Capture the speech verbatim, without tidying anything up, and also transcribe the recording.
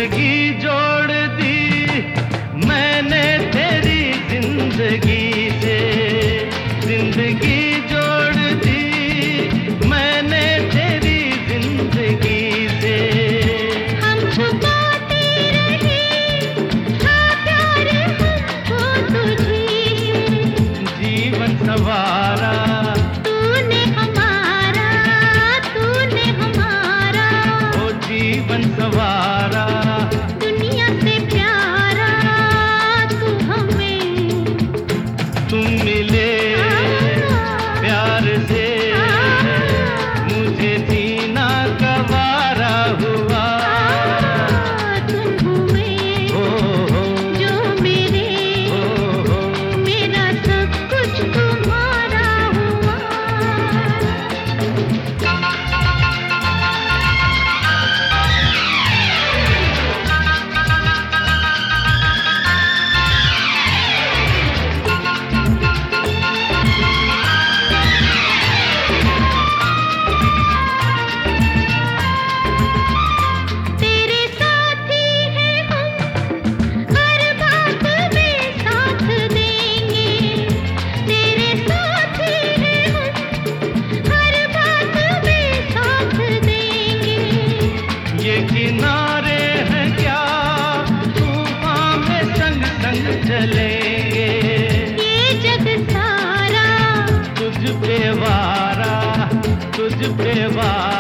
जिंदगी जोड़ दी मैंने तेरी जिंदगी से, जिंदगी जोड़ दी मैंने तेरी जिंदगी से। हम छुपाते रहे हाँ प्यार हमको तुझे, जीवन सवारा तूने हमारा, तूने हमारा ओ जीवन सवारा। दुनिया से प्यारा तू हमें, तुम मिले प्यार से मुझे जीना गवारा हुआ। तुम हुए हो हो जो मेरे, हो हो मेरा सब कुछ तुम्हारा हुआ। तेरे साथी हैं हम, हर बात में साथ देंगे। तेरे साथी हैं हम, हर बात में साथ देंगे। ये किनारे हैं क्या तूफान में संग संग चलेंगे। ये जग सारा तुझ पे वारा, तुझ पे वारा